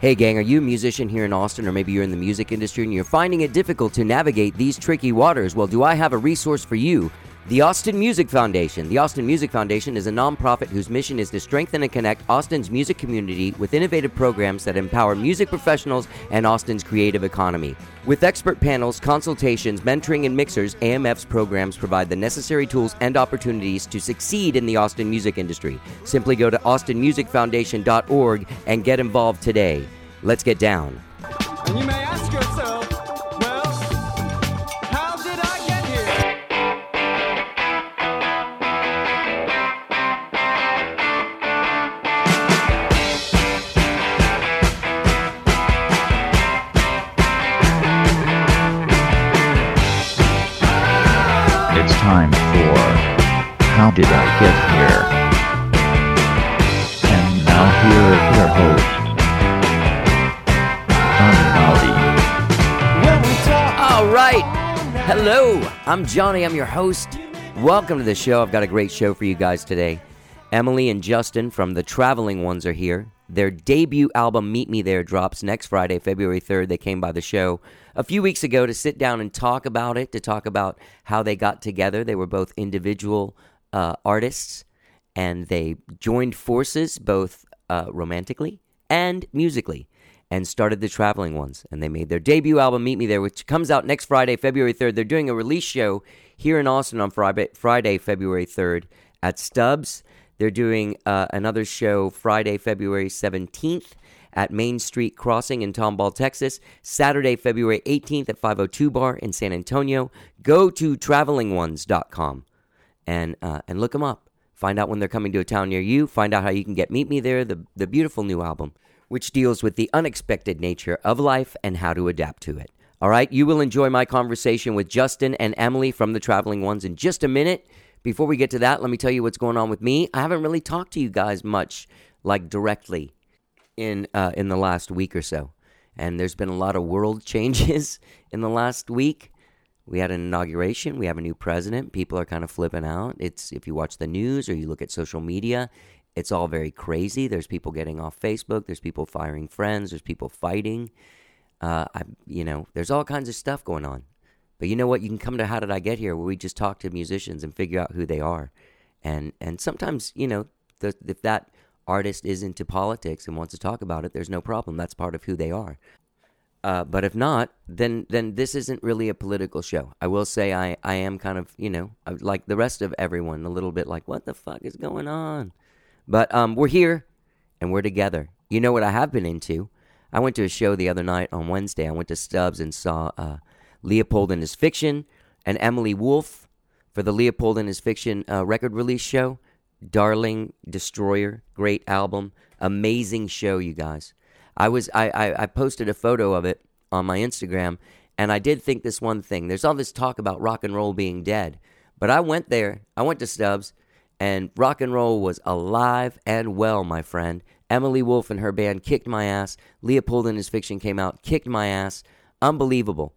Hey gang, are you a musician here in Austin, or maybe you're in the music industry and you're finding it difficult to navigate these tricky waters? Well, do I have a resource for you? The Austin Music Foundation. The Austin Music Foundation is a nonprofit whose mission is to strengthen and connect Austin's music community with innovative programs that empower music professionals and Austin's creative economy. With expert panels, consultations, mentoring, and mixers, AMF's programs provide the necessary tools and opportunities to succeed in the Austin music industry. Simply go to austinmusicfoundation.org and get involved today. Let's get down. And you may ask yourself, well, how did I get here? It's time for How Did I Get Here? And now here is your host, All right. Hello. I'm Johnny. I'm your host. Welcome to the show. I've got a great show for you guys today. Emily and Justin from The Traveling Ones are here. Their debut album, Meet Me There, drops next Friday, February 3rd. They came by the show a few weeks ago to sit down and talk about it, to talk about how they got together. They were both individual artists, and they joined forces both romantically and musically, and started The Traveling Ones. And they made their debut album, Meet Me There, which comes out next Friday, February 3rd. They're doing a release show here in Austin on Friday, February 3rd at Stubbs. They're doing another show Friday, February 17th at Main Street Crossing in Tomball, Texas. Saturday, February 18th at 502 Bar in San Antonio. Go to travelingones.com and look them up. Find out when they're coming to a town near you. Find out how you can get Meet Me There, the beautiful new album, which deals with the unexpected nature of life and how to adapt to it. All right, you will enjoy my conversation with Justin and Emily from The Traveling Ones in just a minute. Before we get to that, let me tell you what's going on with me. I haven't really talked to you guys much, like directly, in the last week or so. And there's been a lot of world changes in the last week. We had an inauguration. We have a new president. People are kind of flipping out. If you watch the news or you look at social media, it's all very crazy. There's people getting off Facebook. There's people firing friends. There's people fighting. There's all kinds of stuff going on. But you know what? You can come to How Did I Get Here, where we just talk to musicians and figure out who they are. And sometimes, if that artist is into politics and wants to talk about it, there's no problem. That's part of who they are. But if not, then this isn't really a political show. I will say I am kind of, like the rest of everyone, a little bit like, what the fuck is going on? But we're here, and we're together. You know what I have been into? I went to a show the other night on Wednesday. I went to Stubbs and saw Leopold and His Fiction and Emily Wolfe for the Leopold and His Fiction record release show. Darling Destroyer, great album, amazing show, you guys. I posted a photo of it on my Instagram, and I did think this one thing. There's all this talk about rock and roll being dead, but I went to Stubbs, and rock and roll was alive and well, my friend. Emily Wolfe and her band kicked my ass. Leopold and His Fiction came out, kicked my ass. Unbelievable.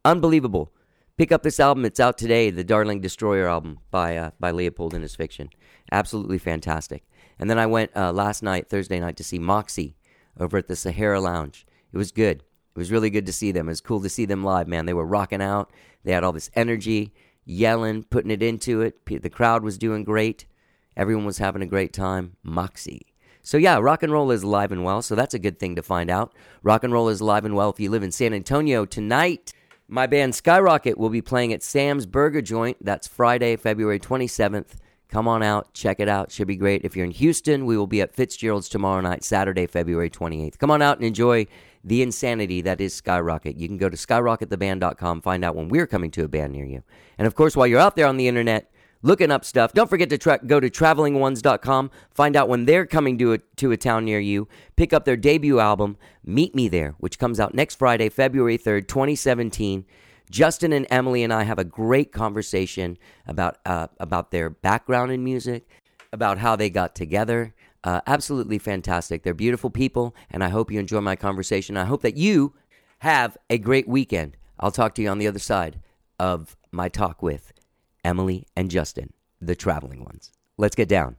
Pick up this album. It's out today, the Darling Destroyer album by Leopold and His Fiction. Absolutely fantastic. And then I went last night, Thursday night, to see Moxie over at the Sahara Lounge. It was good. It was really good to see them. It was cool to see them live, man. They were rocking out. They had all this energy, yelling, putting it into it. The crowd was doing great. Everyone was having a great time. Moxie. So yeah, rock and roll is alive and well, so that's a good thing to find out. Rock and roll is alive and well if you live in San Antonio. Tonight, my band Skyrocket will be playing at Sam's Burger Joint. That's Friday, February 27th. Come on out, check it out. Should be great. If you're in Houston, we will be at Fitzgerald's tomorrow night, Saturday, February 28th. Come on out and enjoy the insanity that is Skyrocket. You can go to skyrockettheband.com, find out when we're coming to a band near you. And of course, while you're out there on the internet looking up stuff, don't forget to go to travelingones.com, find out when they're coming to a town near you. Pick up their debut album, Meet Me There, which comes out next Friday, February 3rd, 2017. Justin and Emily and I have a great conversation about their background in music, about how they got together. Absolutely fantastic. They're beautiful people, and I hope you enjoy my conversation. I hope that you have a great weekend. I'll talk to you on the other side of my talk with Emily and Justin, the Traveling Ones. Let's get down.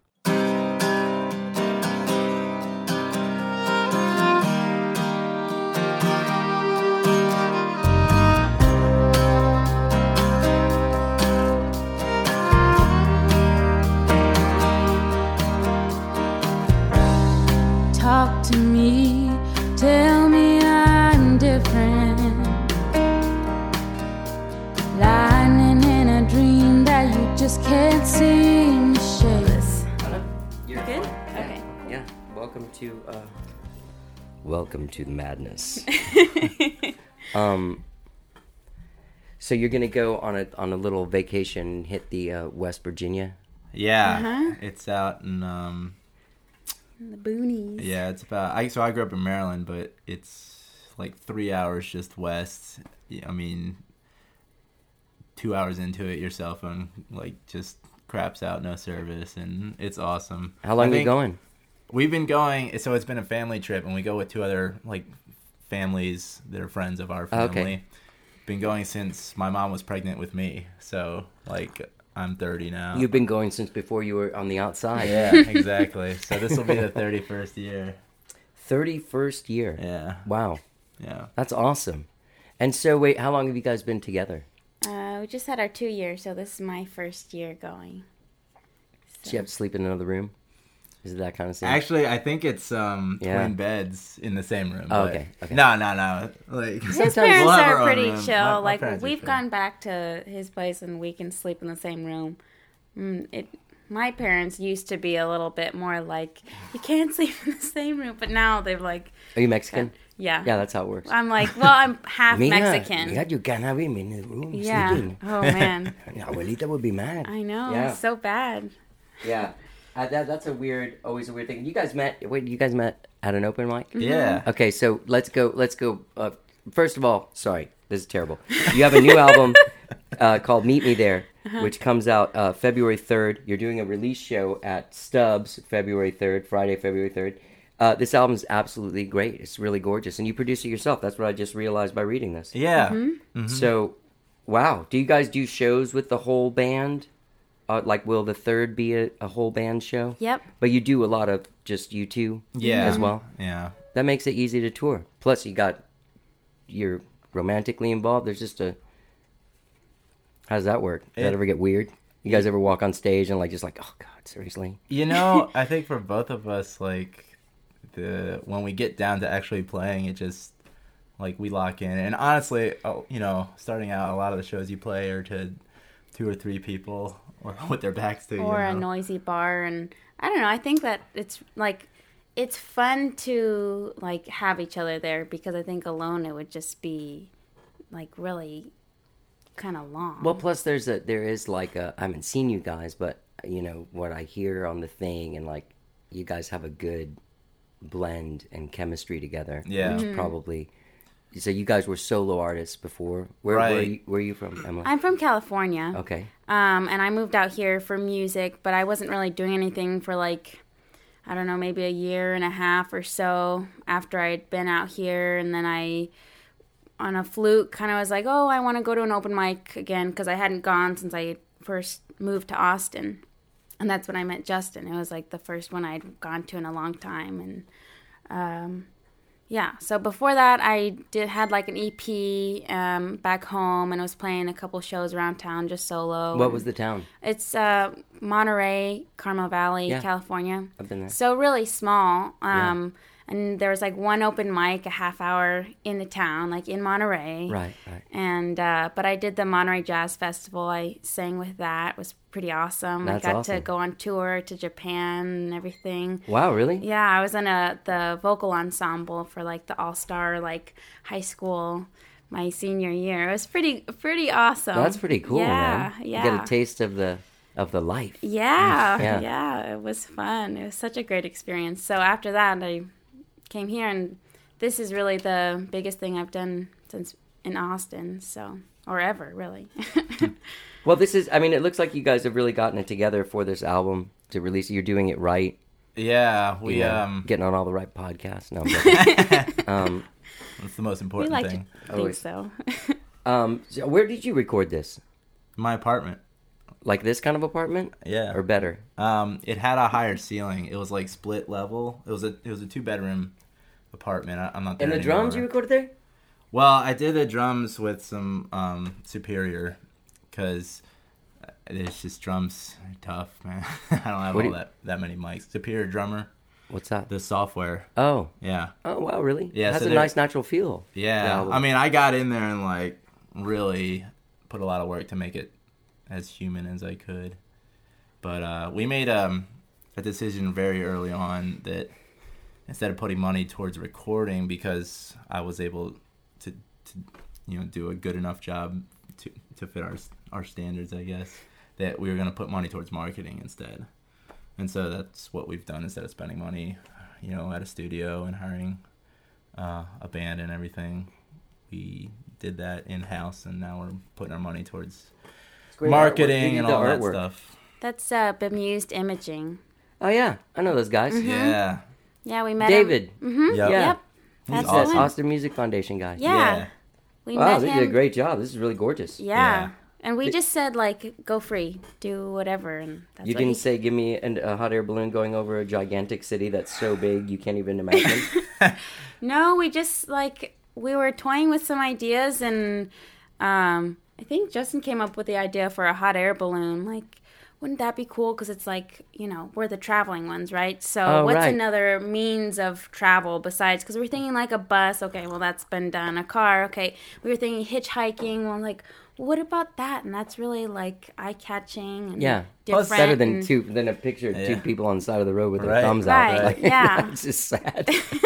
talk to me, tell me I'm different. Lying in a dream that you just can't seem to shake. You're Good? fine. Okay. Yeah. Welcome to the madness. So you're gonna go on a little vacation and hit the West Virginia. Yeah, it's out in The boonies. yeah, it's about I grew up in Maryland, but it's like 3 hours just west. I mean, 2 hours into it, your cell phone like just craps out, no service, and it's awesome. How long I are you think going? We've been going, so it's been a family trip, and we go with two other like families that are friends of our family. Okay. Been going since my mom was pregnant with me, so like I'm 30 now. You've been going since before you were on the outside. Yeah, exactly. So this will be the 31st year. 31st year. Yeah, Wow, yeah. that's awesome. And so, wait, how long have you guys been together? We just had our 2 years, so this is my first year going. Do you have to sleep in another room? Is it that kind of thing? Actually, I think it's twin beds in the same room. Oh, but- okay. No. Like His Sometimes parents we'll have our are own pretty room. chill. My Like parents are we've chill. gone back to his place and we can sleep in the same room. My parents used to be a little bit more like you can't sleep in the same room, but now they're like, Are you Mexican? yeah. Yeah, that's how it works. I'm like, well, I'm half Mira, Mexican. you can't have him in the room Yeah. sleeping. Oh man, Abuelita would be mad. I know. Yeah. It's so bad. Yeah. That's always a weird thing. You guys met at an open mic? yeah. Okay, so let's go. First of all, sorry, this is terrible. You have a new album called Meet Me There, which comes out February 3rd. You're doing a release show at Stubbs February 3rd, Friday, February 3rd. This album is absolutely great. It's really gorgeous. And you produce it yourself. That's what I just realized by reading this. Yeah. Mm-hmm. So, wow. Do you guys do shows with the whole band? Like, will the third be a whole band show? Yep. But you do a lot of just you two Yeah. as well? Yeah. That makes it easy to tour. Plus, you're romantically involved. There's just how does that work? Does that ever get weird? You guys ever walk on stage and just like, oh God, seriously? You know, I think for both of us, like when we get down to actually playing, it just like we lock in. And honestly, starting out, a lot of the shows you play are to 2 or 3 people or with their backs to Or a noisy bar, and I don't know. I think that it's fun to like have each other there because I think alone it would just be like really kind of long. Well, plus there is like I haven't seen you guys, but what I hear on the thing, and like you guys have a good blend and chemistry together. Yeah. Which probably. So you guys were solo artists before. Where are you from, Emma? I'm from California. Okay. And I moved out here for music, but I wasn't really doing anything for like, I don't know, maybe a year and a half or so after I'd been out here. And then I, on a fluke, kind of was like, oh, I want to go to an open mic again because I hadn't gone since I first moved to Austin. And that's when I met Justin. It was like the first one I'd gone to in a long time. And yeah, so before that, I had like an EP back home and was playing a couple shows around town just solo. What was the town? It's Monterey, Carmel Valley, Yeah. California. I've been there. So really small. Yeah. And there was like one open mic, a half hour in the town, like in Monterey. Right. And but I did the Monterey Jazz Festival. I sang with that. It was pretty awesome. That's I got awesome. to go on tour to Japan and everything. Wow, really? Yeah, I was in the vocal ensemble for like the all-star like high school my senior year. It was pretty awesome. That's pretty cool, man. Yeah. You get a taste of the life. Yeah, Yeah. yeah, it was fun. It was such a great experience. So after that, I came here, and this is really the biggest thing I've done since in Austin, or ever, really. Well, it looks like you guys have really gotten it together for this album to release it. You're doing it right. Yeah, we Getting on all the right podcasts. No, but, that's the most We important like to thing. think Always. so. so where did you record this? My apartment. Like this kind of apartment? Yeah. Or better? It had a higher ceiling. It was like split level. It was a 2-bedroom apartment. I'm not there And the drums you anymore. recorded there? Well, I did the drums with some Superior because it's just drums are tough, man. I don't have What all do you- that many mics. Superior drummer. What's that? The software. Oh. Yeah. Oh, wow, really? Yeah, It has so a they're- nice natural feel. the Yeah. album. I mean, I got in there and like really put a lot of work to make it as human as I could. But we made a decision very early on that instead of putting money towards recording, because I was able to do a good enough job to fit our standards, I guess, that we were going to put money towards marketing instead. And so that's what we've done instead of spending money, at a studio and hiring a band and everything. We did that in-house, and now we're putting our money towards It's great artwork. marketing Who and did the all that artwork? stuff. That's Bemused Imaging. Oh, yeah. I know those guys. Yeah. Yeah, we met David. Mm-hmm. Yep. Yeah. Yep. He's That's awesome. the one. Austin Music Foundation guy. Yeah. We Wow, met they him. did a great job. This is really gorgeous. Yeah. Yeah. And we just said, like, go free. Do whatever. And that's You what didn't he- say, give me a hot air balloon going over a gigantic city that's so big you can't even imagine. No, we just, like, we were toying with some ideas, and I think Justin came up with the idea for a hot air balloon. Like, wouldn't that be cool? Because it's like, we're the traveling ones, right? So Oh, what's right. another means of travel besides? Because we're thinking like a bus. Okay, well, that's been done. A car. Okay. We were thinking hitchhiking. Well, like, what about that? And that's really, like, eye-catching and Yeah. different. Better than and- than a picture of two Yeah. people on the side of the road with their Right. thumbs Right, out. Like, yeah. It's just sad.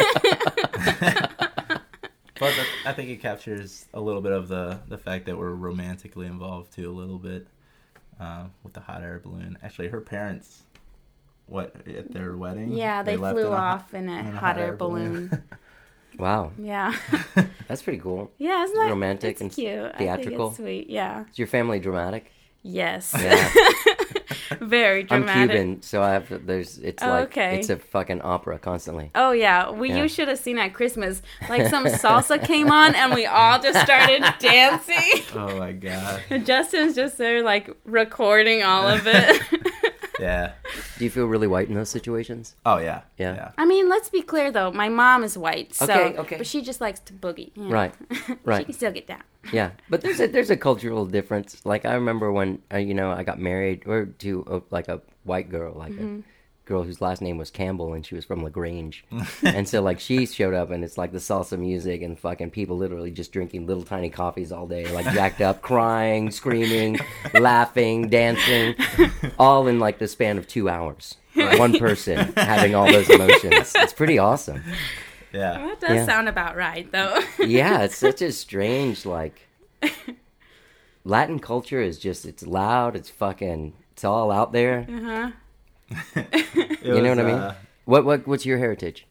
But I think it captures a little bit of the fact that we're romantically involved too, a little bit, with the hot air balloon. Actually, her parents, at their wedding? Yeah, they left flew in a off in a hot air balloon. Wow. Yeah. That's pretty cool. Yeah, isn't that Romantic it's and cute? theatrical. I think it's sweet. Yeah. Is your family dramatic? Yes. Yeah. Very I'm dramatic. Cuban, so I have it's Oh, like okay. it's a fucking opera constantly. Oh yeah, Yeah. you should have seen at Christmas. Like some salsa came on, and we all just started dancing. Oh my god. And Justin's just there, like recording all of it. Yeah. Do you feel really white in those situations? Oh yeah. Yeah. I mean, let's be clear though. My mom is white, so Okay. but she just likes to boogie. you know. Right. She Right. can still get down. Yeah, but there's a cultural difference. Like I remember when I got married to a white girl, like a girl whose last name was Campbell, and she was from LaGrange, and so like she showed up, and it's like the salsa music and fucking people literally just drinking little tiny coffees all day, like jacked up, crying, screaming, laughing, dancing, all in like the span of 2 hours. One person having all those emotions. It's pretty awesome. Yeah. That does Yeah. sound about right, though. Yeah, it's such a strange, like, Latin culture is just, it's loud, it's all out there. You know what I mean? What's your heritage?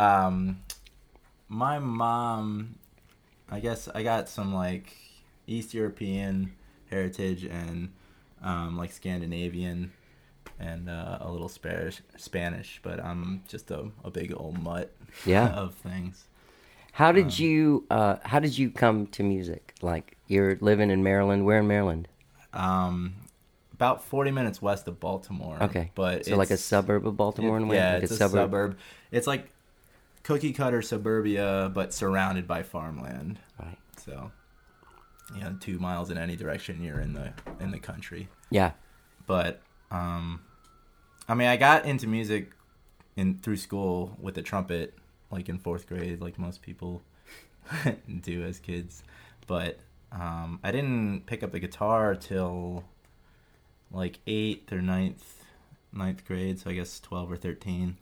My mom, I guess I got some like East European heritage and like Scandinavian and a little Spanish, but I'm just a big old mutt Yeah. of things. How did you come to music? Like, you're living in Maryland. Where in Maryland? About 40 minutes west of Baltimore. Okay. But So like a suburb of Baltimore in a way? Yeah, Like it's a suburb. It's like cookie cutter suburbia, but surrounded by farmland. Right. So, 2 miles in any direction, you're in the country. Yeah. But I mean, I got into music through school with the trumpet, like in 4th grade, like most people do as kids. But I didn't pick up the guitar till like 8th or 9th grade, so I guess 12 or 13.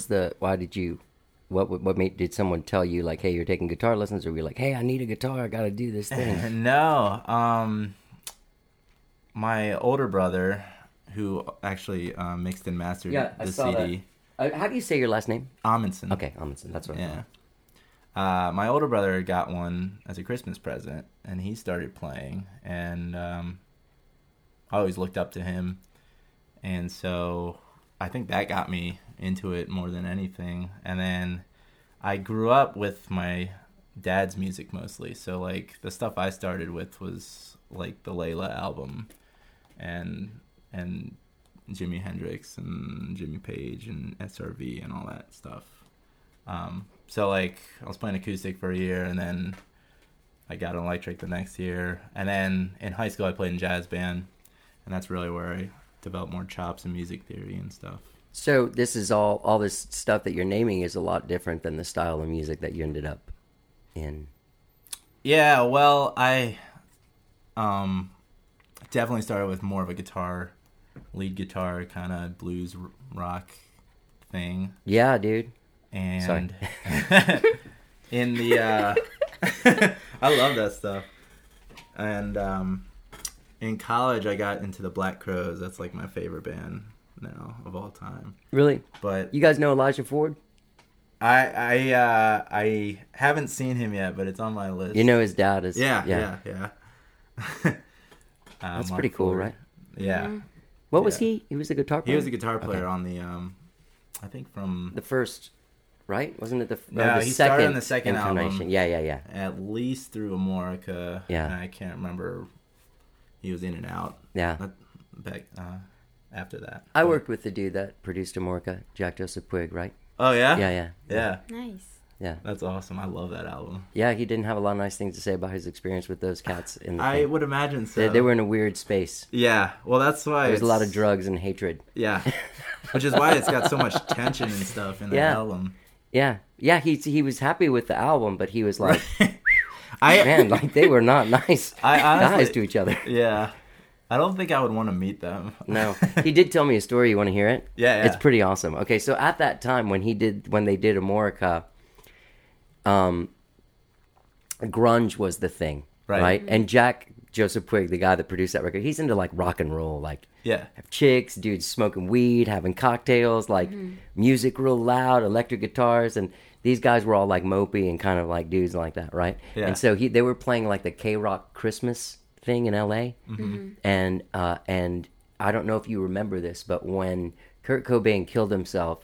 Did someone tell you, like, hey, you're taking guitar lessons, or were you like, hey, I need a guitar, I gotta do this thing? No, my older brother, who actually mixed and mastered the CD, How do you say your last name? Amundsen. Okay, Amundsen, that's what I Yeah. thought. My older brother got one as a Christmas present, and he started playing, and I always looked up to him, and so I think that got me into it more than anything. And then I grew up with my dad's music mostly, so like the stuff I started with was like the Layla album, and Jimi Hendrix and Jimmy Page and SRV and all that stuff. So like I was playing acoustic for a year, and then I got an electric the next year, and then in high school I played in jazz band, and that's really where I developed more chops in music theory and stuff. So this is all this stuff that you're naming is a lot different than the style of music that you ended up in. Yeah, well, I definitely started with more of a lead guitar kind of blues rock thing. Yeah, dude. And in the I love that stuff. And in college I got into the Black Crowes. That's like my favorite band now of all time. Really? But You guys know Elijah Ford? I haven't seen him yet, but it's on my list. You know his dad is. Yeah. That's Mark pretty cool, Ford. right? Yeah. What was Yeah. he? He was a guitar player? He was a guitar player Okay. on the I think from The first, right? Wasn't it the, Yeah, the he second started on the second incarnation? album. Yeah. at least through Amorica. Yeah. And I can't remember. He was in and out. Yeah. Back after that. I But- worked with the dude that produced Amorica, Jack Joseph Puig, right? Oh yeah. Yeah. Nice. Yeah. That's awesome. I love that album. Yeah, he didn't have a lot of nice things to say about his experience with those cats in the I thing. would imagine so. They were in a weird space. Yeah. Well, that's why There's a lot of it's- drugs and hatred. Yeah. Which is why it's got so much tension and stuff in the Yeah. album. Yeah. He was happy with the album, but he was like, I man, like they were not nice I honestly- guys to each other. Yeah. I don't think I would want to meet them. No, he did tell me a story. You want to hear it? Yeah. It's pretty awesome. Okay, so at that time when they did Amorica, grunge was the thing, right? And Jack Joseph Puig, the guy that produced that record, he's into like rock and roll, like Yeah. have chicks, dudes smoking weed, having cocktails, like music real loud, electric guitars, and these guys were all like mopey and kind of like dudes like that, right? Yeah. And so they were playing like the K-Rock Christmas thing in L.A. And I don't know if you remember this, but when Kurt Cobain killed himself,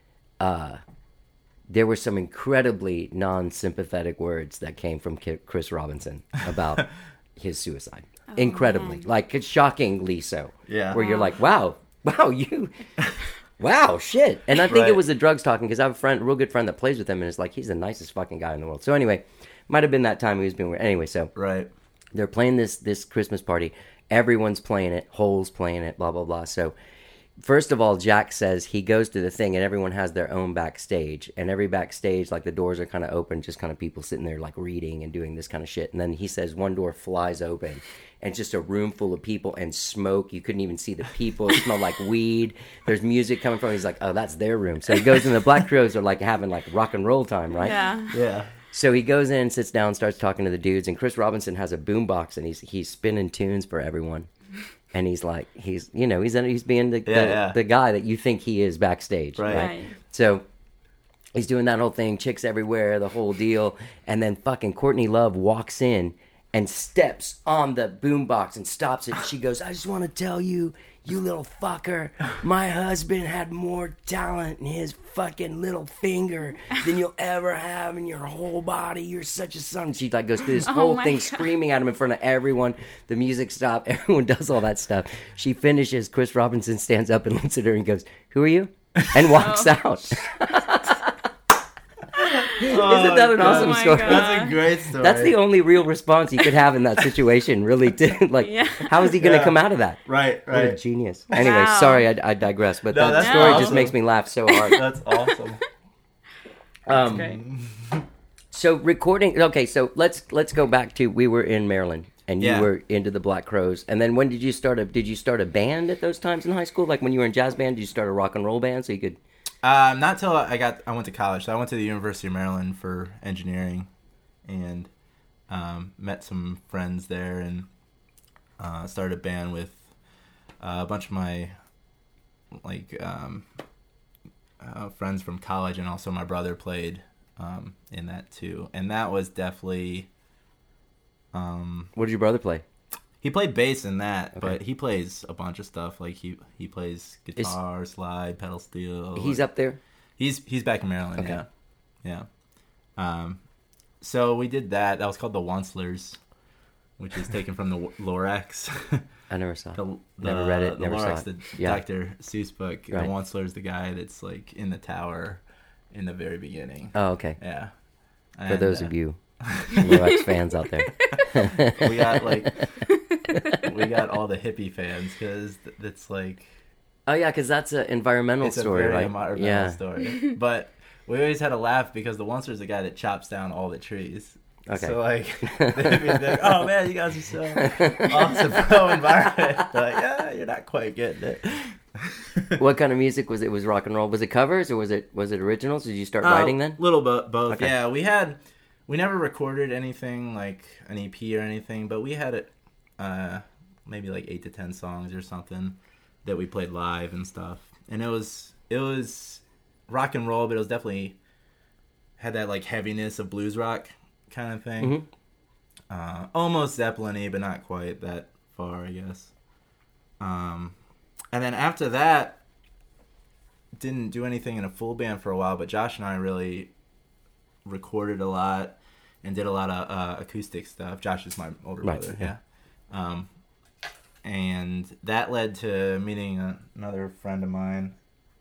there were some incredibly non-sympathetic words that came from Chris Robinson about his suicide. Incredibly, man. like it's shockingly so. Yeah. Where you're like, wow, you, wow, shit. And I think Right. it was the drugs talking because I have a real good friend that plays with him, and it's like he's the nicest fucking guy in the world. So anyway, might have been that time he was being weird. Anyway, so Right. they're playing this Christmas party. Everyone's playing it. Hole's playing it. Blah blah blah. So first of all, Jack says he goes to the thing and everyone has their own backstage. And every backstage, like the doors are kind of open, just kind of people sitting there like reading and doing this kind of shit. And then he says one door flies open and it's just a room full of people and smoke. You couldn't even see the people. It smelled like weed. There's music coming from. He's like, oh, that's their room. So he goes in. The Black Crowes are like having like rock and roll time, right? Yeah. Yeah. So he goes in, sits down, starts talking to the dudes, and Chris Robinson has a boombox and he's spinning tunes for everyone. And he's like, he's being the guy that you think he is backstage, Right. Right. So he's doing that whole thing, chicks everywhere, the whole deal, and then fucking Courtney Love walks in and steps on the boombox and stops it. She goes, I just want to tell you, you little fucker, my husband had more talent in his fucking little finger than you'll ever have in your whole body. You're such a son. She like goes through this whole my thing God. screaming at him in front of everyone. The music stops. Everyone does all that stuff. She finishes. Chris Robinson stands up and looks at her and goes, who are you? And walks out. Isn't that an awesome my story? God. That's a great story. That's the only real response he could have in that situation, really. Like, Yeah. how is he going to Yeah. come out of that? Right. What a Right. genius. Anyway, Wow. sorry, I digress, but No, that that's story just awesome. makes me laugh so hard. That's awesome. Great. So recording. Okay, so let's go back to we were in Maryland, and you Yeah. were into the Black Crowes. And then when did you start a band at those times in high school? Like when you were in jazz band, did you start a rock and roll band so you could? Not till I went to college. So I went to the University of Maryland for engineering, and met some friends there, and started a band with a bunch of my friends from college, and also my brother played in that too. And that was definitely What did your brother play? he played bass in that, Okay. but he plays a bunch of stuff. Like he plays guitar, slide, pedal steel. He's up there. He's back in Maryland. Okay. Yeah. So we did that. That was called the Oncelers, which is taken from the Lorax. I never saw. the, Never read it, The never saw Lorax, it. the Yeah. Dr. Seuss book. Right. The Onceler's the guy that's like in the tower in the very beginning. Oh, okay. Yeah. For And, those of you Lorax fans out there. we got we got all the hippie fans because that's like Oh yeah, because that's an environmental It's a story, very right? environmental Yeah. story. But we always had a laugh because the Onster's the guy that chops down all the trees. Okay. So like, they'd be like, "Oh man, you guys are so awesome pro environment." They're like, "Yeah, you're not quite getting it." What kind of music was it? Was rock and roll? Was it covers or was it originals? Did you start writing then? Little both. Okay. Yeah, we never recorded anything like an EP or anything, but we had it maybe like 8 to 10 songs or something that we played live and stuff. And it was rock and roll, but it was definitely had that like heaviness of blues rock kind of thing. Mm-hmm. Almost Zeppelin-y, but not quite that far, I guess. And then after that, didn't do anything in a full band for a while, but Josh and I really recorded a lot and did a lot of acoustic stuff. Josh is my older Right, brother, yeah. yeah. And that led to meeting another friend of mine,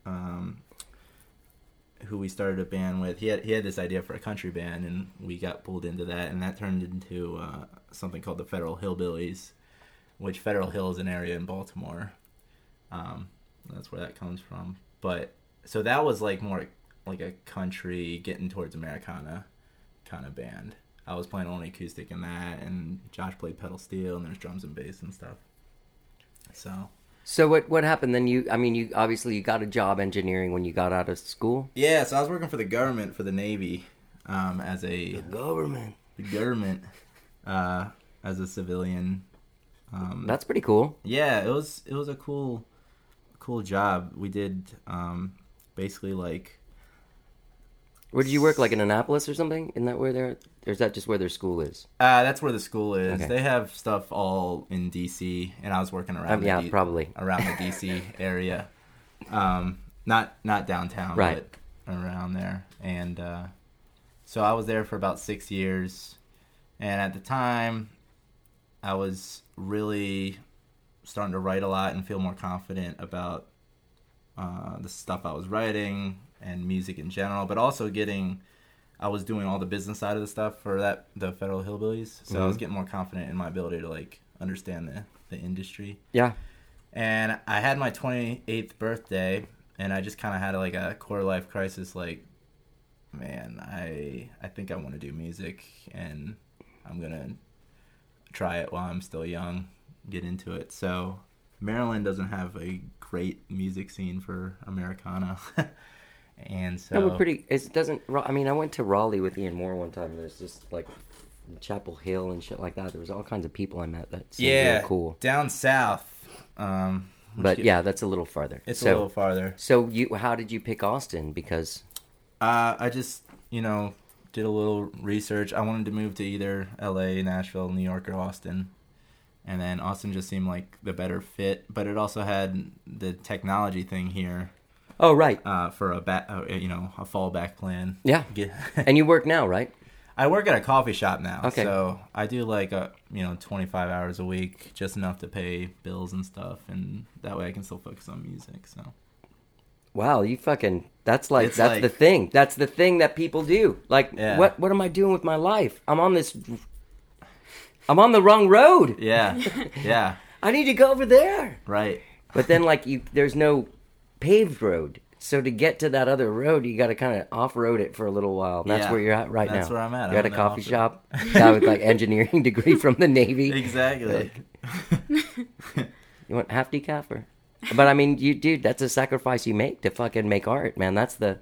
who we started a band with. He had this idea for a country band, and we got pulled into that, and that turned into something called the Federal Hillbillies, which Federal Hill is an area in Baltimore. That's where that comes from. But so that was like more like a country getting towards Americana kind of band. I was playing only acoustic in that, and Josh played pedal steel, and there's drums and bass and stuff. So what happened then? You obviously you got a job engineering when you got out of school. Yeah, so I was working for the government, for the Navy, as a Government. as a civilian. That's pretty cool. Yeah, it was a cool job. We did basically like. Where did you work? Like in Annapolis or something? Isn't that where they're? Or is that just where their school is? That's where the school is. Okay. They have stuff all in DC, and I was working around. Probably around the DC area, not downtown, right, but around there. And so I was there for about 6 years, and at the time, I was really starting to write a lot and feel more confident about the stuff I was writing and music in general, but also I was doing all the business side of the stuff for the Federal Hillbillies, so I was getting more confident in my ability to like understand the industry. Yeah. And I had my 28th birthday, and I just kind of had like a quarter life crisis. Like, man, I think I want to do music, and I'm gonna try it while I'm still young, get into it. So Maryland doesn't have a great music scene for Americana. And so No, we're pretty. It doesn't. I mean, I went to Raleigh with Ian Moore one time. There's just like Chapel Hill and shit like that. There was all kinds of people I met that seemed real cool. Down south. But yeah, that's a little farther. It's a little farther. So how did you pick Austin? Because I just did a little research. I wanted to move to either LA, Nashville, New York, or Austin. And then Austin just seemed like the better fit, but it also had the technology thing here. Oh, right. For a fallback plan. Yeah. And you work now, right? I work at a coffee shop now. Okay. So I do like 25 hours a week, just enough to pay bills and stuff, and that way I can still focus on music. So. Wow, you fucking. That's like the thing. That's the thing that people do. Like, Yeah. what am I doing with my life? I'm on the wrong road. Yeah. Yeah. I need to go over there. Right. But then, there's no paved road. So to get to that other road, you got to kind of off-road it for a little while. And that's Yeah, where you're at right now. that's where I'm at. You're at a I'm coffee off-road. shop. Guy with engineering degree from the Navy. Exactly. You want half decaf or? But I mean, dude, that's a sacrifice you make to fucking make art, man. That's the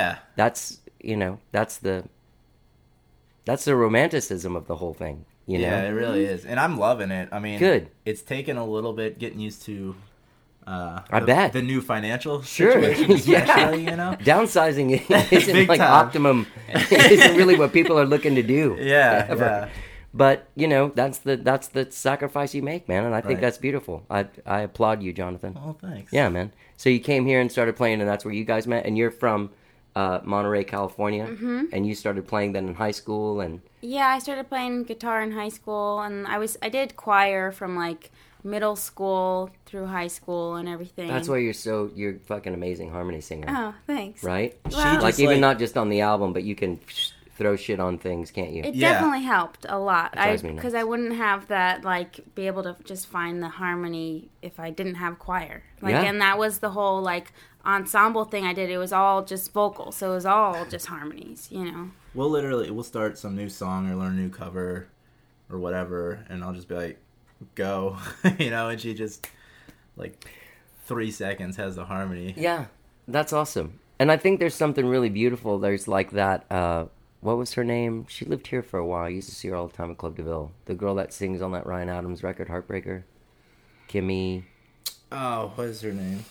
romanticism of the whole thing. You know? Yeah, it really is, and I'm loving it. I mean, Good. It's taken a little bit getting used to. I bet the new financial Sure. situation, especially, Yeah. Downsizing isn't Big like time. optimum. Isn't really what people are looking to do. Yeah, ever. yeah. But that's the sacrifice you make, man, and I think Right. that's beautiful. I applaud you, Jonathan. Oh, thanks. Yeah, man. So you came here and started playing, and that's where you guys met. And you're from Monterey, California, and you started playing then in high school, and Yeah, I started playing guitar in high school, and I did choir from like middle school through high school and everything. that's why you're fucking amazing harmony singer, Oh, thanks. right? Well- like just, even like- not just on the album, but you can throw shit on things, can't you? It Yeah. definitely helped a lot. drives me nuts. Because I wouldn't have that, like, be able to just find the harmony if I didn't have choir. Like, Yeah. and that was the whole, like, ensemble thing I did. It was all just vocal, so it was all just harmonies, you know. We'll start some new song or learn a new cover or whatever, and I'll just be like, go, you know, and she just, like, 3 seconds has the harmony. Yeah, that's awesome. And I think there's something really beautiful. There's like that, what was her name? She lived here for a while. I used to see her all the time at Club DeVille. The girl that sings on that Ryan Adams record, Heartbreaker. Kimmy, Oh, what is her name?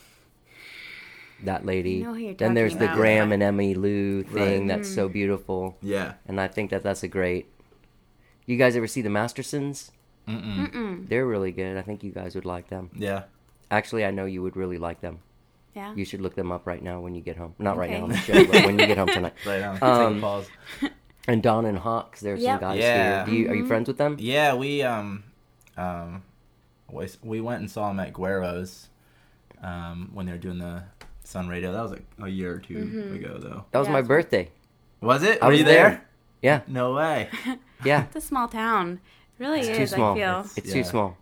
that lady. I know who you're Then there's talking the about. Graham and Emmy Lou thing Right. that's so beautiful. Yeah. And I think that that's a great... You guys ever see the Mastersons? Mm-mm. They're really good. I think you guys would like them. Yeah. Actually, I know you would really like them. Yeah. You should look them up right now when you get home. Not right Okay. now on the show, but when you get home tonight. Right on. Take Um, a pause. And Don and Hawks, there's Yep. some guys Yeah. here. Are you friends with them? Yeah, we went and saw them at Guero's when they were doing the Sun Radio. That was like a year or two ago, though. That was Yeah, my it's- birthday. Was it? I Were was you there? Yeah, No way. yeah. It's a small town. It really It's is, too small. I feel. It's Yeah. too small.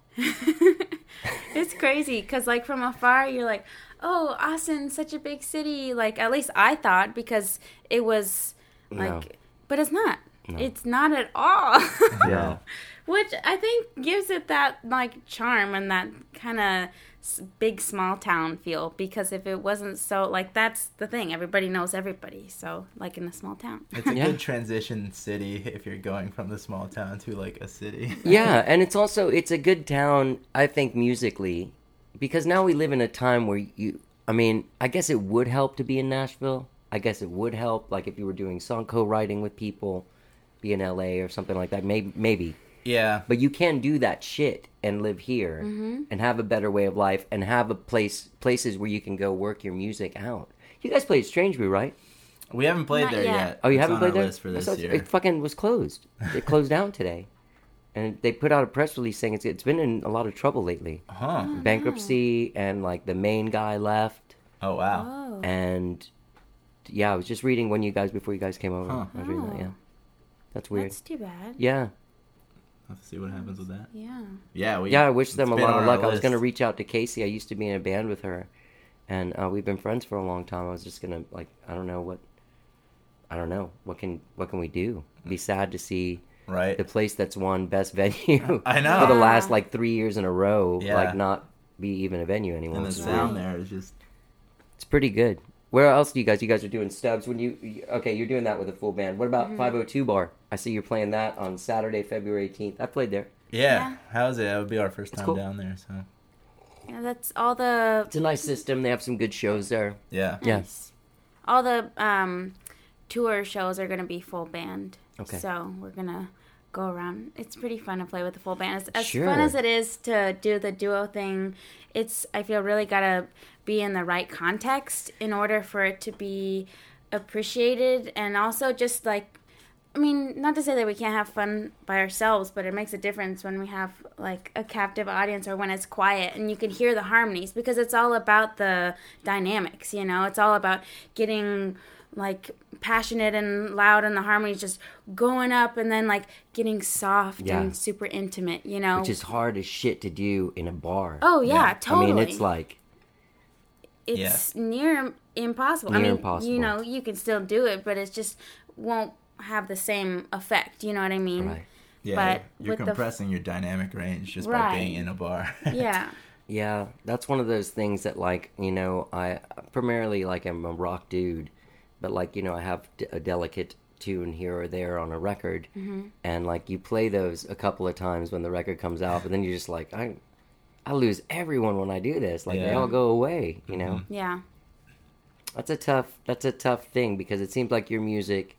It's crazy because, like, from afar, you're like, oh, Austin's such a big city. Like, at least I thought, because it was, like, No. but it's not. It's not at all. Yeah. Which I think gives it that, like, charm and that kind of big small town feel, because if it wasn't so, like, that's the thing. Everybody knows everybody. So, like, in a small town. It's a Yeah. good transition city if you're going from the small town to like a city. Yeah, and it's a good town, I think, musically, because now we live in a time where I guess it would help to be in Nashville. I guess it would help, like, if you were doing song co-writing with people, be in LA or something like that, maybe. Yeah. But you can do that shit and live here and have a better way of life and have places where you can go work your music out. You guys played Strange Brew, right? We haven't played Not there yet. yet. Oh, you It's haven't on played our there? list for I this thought year. It fucking was closed. It closed down today. And they put out a press release saying it's been in a lot of trouble lately. Huh. Bankruptcy, and like the main guy left. Oh, wow. Oh. And yeah, I was just reading before you guys came over. Huh. I was reading that, yeah. That's weird. That's too bad. Yeah. Let's see what happens with that. Yeah. Yeah, I wish them a it's been lot of on our luck. I was list. going to reach out to Casey. I used to be in a band with her. And we've been friends for a long time. I was just going to, like, I don't know. What can we do? Be sad to see Right. the place that's won best venue I know. for the Yeah. last like 3 years in a row, Yeah. like not be even a venue anymore. And the It's sound weird. there is just... It's pretty good. Where else do you guys are doing stubs when you're doing that with a full band. What about 502 Bar? I see you're playing that on Saturday, February 18th. I played there. Yeah. How's it? That would be our first time cool. down there, so... Yeah, that's all the It's a nice system. They have some good shows there. Yeah. Yes. all the tour shows are gonna be full band. Okay. So we're gonna go around. It's pretty fun to play with the full band. As Sure. fun as it is to do the duo thing, I feel really gotta be in the right context in order for it to be appreciated, and also just like, I mean, not to say that we can't have fun by ourselves, but it makes a difference when we have like a captive audience or when it's quiet and you can hear the harmonies, because it's all about the dynamics, you know? It's all about getting like passionate and loud and the harmonies just going up and then like getting soft Yeah. and super intimate, you know? Which is hard as shit to do in a bar. Oh yeah, Yeah. totally. I mean, it's like, It's near impossible. Near I mean, impossible. you know, you can still do it, but it just won't have the same effect. You know what I mean? right. Yeah, But you're with the- compressing your dynamic range just by Right. being in a bar. Yeah. Yeah, that's one of those things that, like, you know, I primarily, like, I'm a rock dude, but, like, you know, I have a delicate tune here or there on a record, and, like, you play those a couple of times when the record comes out, but then you're just like, I lose everyone when I do this. Like, they Yeah. all go away, you know? Yeah. That's a tough thing, because it seems like your music